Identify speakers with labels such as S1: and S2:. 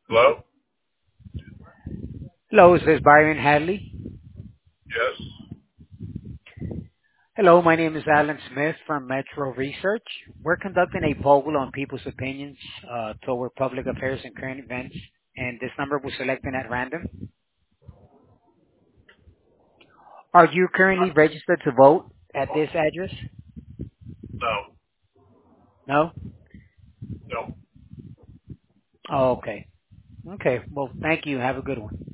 S1: Hello?
S2: Hello, is this Byron Hadley?
S1: Yes.
S2: Hello, my name is Alan Smith from Metro Research. We're conducting a poll on people's opinions toward public affairs and current events, and this number was selected at random. Are you currently registered to vote at this address?
S1: No.
S2: No?
S1: No.
S2: Oh, okay. Okay, well, thank you. Have a good one.